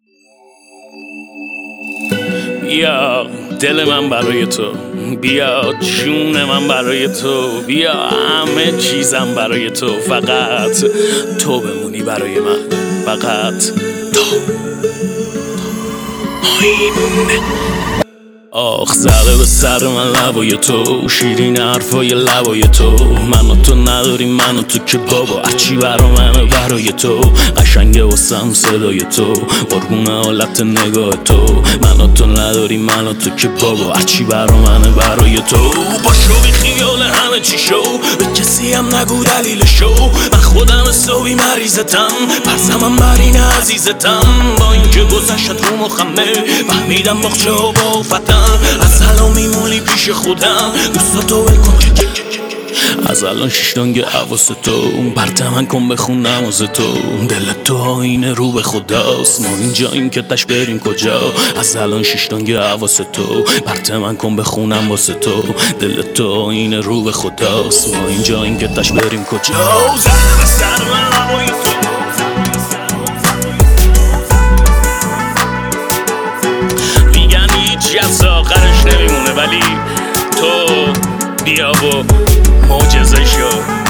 بیا دل من برای تو، بیا جون من برای تو، بیا همه چیزم برای تو، فقط تو بمونی برای من، فقط تو. آخ زده به سر من لبای تو، شیرین حرفای لبای تو. من و تو نداریم، من و تو که بابا هرچی برا منه برای تو. قشنگه واسم صدای تو، قربون حالت نگاه تو. من و تو نداریم، من و تو که بابا هرچی برا منه برای تو. باشو بی خیال همه چی شو، به کسی هم نگو دلیل شو. من خودم حسابی مریضتم، پرسمم بر این عزیزتم. با اینکه گذشت رو مخمه، فهمیدم باخچه ها با فتم. از الان میمونی پیش خودم، دوستاتو ول کن از الان شیشتانگ حواس تو. برته من کن بخونم از تو، دل تو آینه رو به خداست. ما اینجاییم که تش بریم کجا؟ از الان شیشتانگ حواس تو، برته من کن بخونم واسه تو. دل تو آینه رو به خداست. ما اینجاییم که تش بریم کجا؟ زده به سر من لبای تو، میگن هیچی از آخرش نمیمونه، ولی تو بیا و معجزه شو.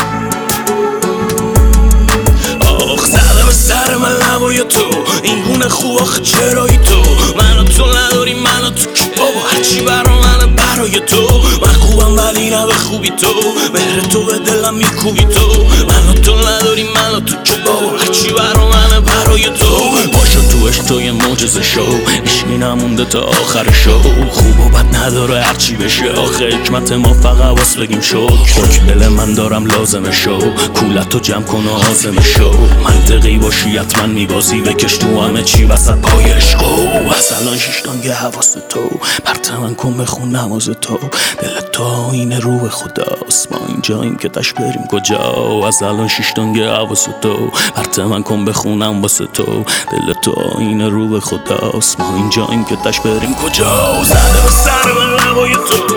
آخ زده به سر من لبای تو، این گونه خوب آخه چرایی تو. من و تو نداریم، من و تو که بابا هرچی برا منه برای تو. من خوبم ولی نه به خوبی تو، مهر تو به دلم میکوبی تو. من و تو نداریم، من و تو که بابا هرچی برا منه برای تو. باشو توش تو یه معجزه شو، عشقی نمونده تا آخر شو. خوب و بد نداره هرچی بشه، آخه حکمت ما فقط واس بگیم شو. حکم دل من دارم لازمه شو، کولتو جمع کن و حازمه شو. منطقی باشی حتما میبازی، بکش تو همه چی وسط پای عشقو. از الان شیشتانگ حواس تو، برته من کن بخون نماز تو. دل تو آینه رو به خداست. ما اینجاییم که تش بریم کجا؟ از الان شیشتانگ حواس تو، برته من کن بخونم واسه تو. دل تو آینه رو به خداست. ما اینجاییم که تش بریم کجا؟ زده به سر من لبای تو،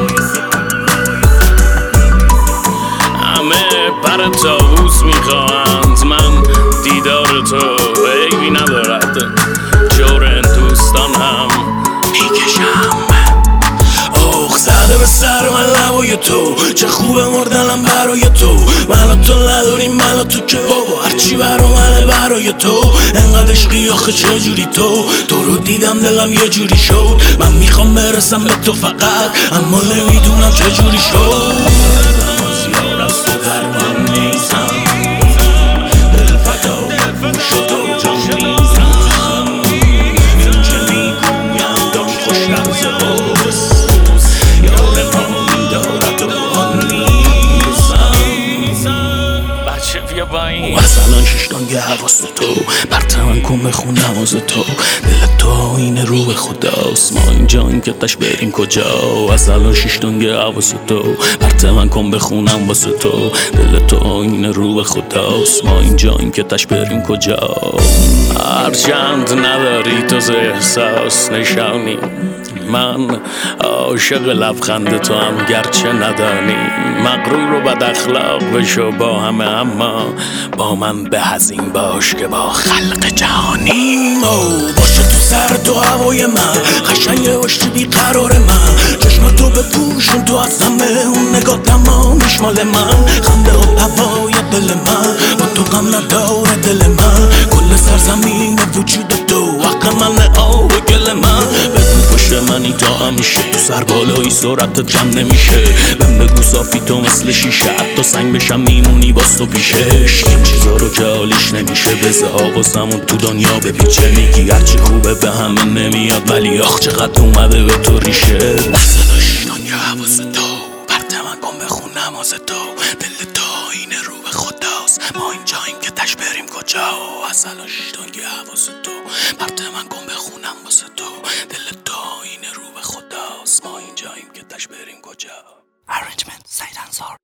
همه پر طاووس میخواهند، من دیدار تو عیبی ندارد، جور دوستان هم میکشم. آخ زده به سر من لبای تو، چه خوبه مردنم برای تو. من و تو نداریم، من و تو که بابا هرچی برا منه برای تو. انقدر عشقی آخه چجوری تو رو دیدم دلم یه جوری شد. من میخوام برسم به تو فقط، اما نمیدونم چجوری شد. زیاد از تو درمان نیستم، دل فدا شد و جان میزم. این که میگویم دان خوش لحظه هاست، یار ما میدارد و آن میزم. بچه بیا با این. از الان شیشتانگ حواس تو، برته من کن بخونم از تو. دل تو آینه رو به خداست. ما اینجاییم که تش بریم کجا؟ از الان شیشتانگ حواس تو، برته من کن بخونم واسه تو. دل تو آینه رو به خداست. ما اینجاییم که تش بریم کجا؟ هرچند نداری تو ز احساس نشانی، من عاشق لبخند تو هم گرچه ندانی. مغرور و بد اخلاق بشو با همه، اما با من به هزین باش که با خلق جهانی. باشه تو سر تو هوای من، قشنگ باشی بیقرار من. چشمتو بپوشون تو از همه، اون نگاه تمامیش مال من. خنده و هوای دل من، با تو غم نداره دل من. کل سرزمین وجود تو، حق من آب و گل من. بگو پشت منی تا همیشه، تو سر بالایی سرعتت جمع نمیشه. من بگو صافی تو مثل شیشه، حتی سنگ بشم میمونی باز تو پیشش. این چیزا رو که حالیش نمیشه، بزه حواسمون تو دنیا بپیچه. میگی هرچی خوبه به همه نمیاد، ولی آخ چقدر اومده به تو ریشه. دست داشتان یا حواس تو، برته من کن بخون نماز تو. دل تو آینه رو به خداست. ما اینجاییم که تش بریم کجا؟ از الان شیشتانگ حواس تو، برته من کن بخونم واسه تو. دل تو آینه رو به خداست. ما اینجاییم که تش بریم کجا؟ Arrangement سعید انصار.